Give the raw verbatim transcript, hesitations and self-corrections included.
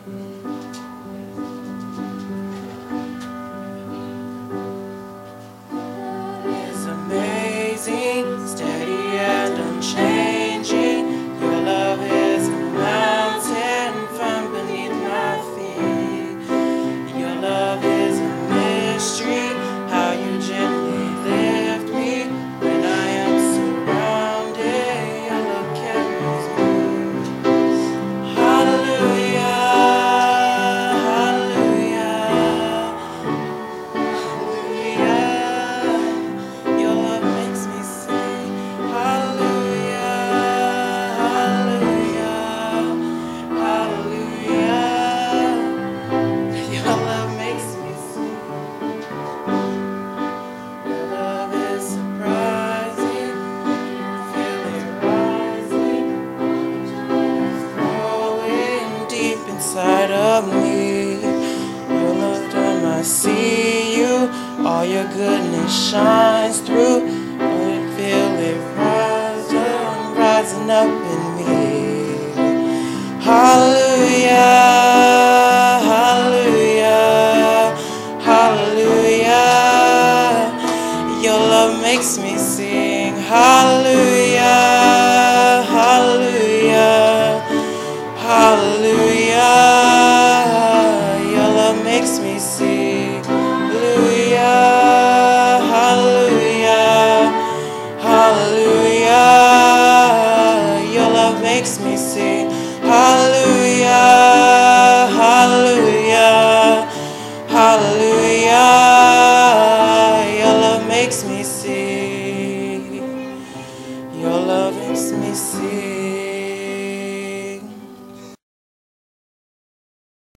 It's amazing, steady and unchanging. Your love is a mountain from beneath my feet. Your love is a mystery, how you gently lift me when I am surrounded. Your love carries me. Hallelujah, hallelujah, hallelujah. Your love makes me sing. Hallelujah, hallelujah, hallelujah. Your love makes me sing. Your love is surprising. Feel it rising, growing deep inside of me. Your love, time I see you, all your goodness shines through.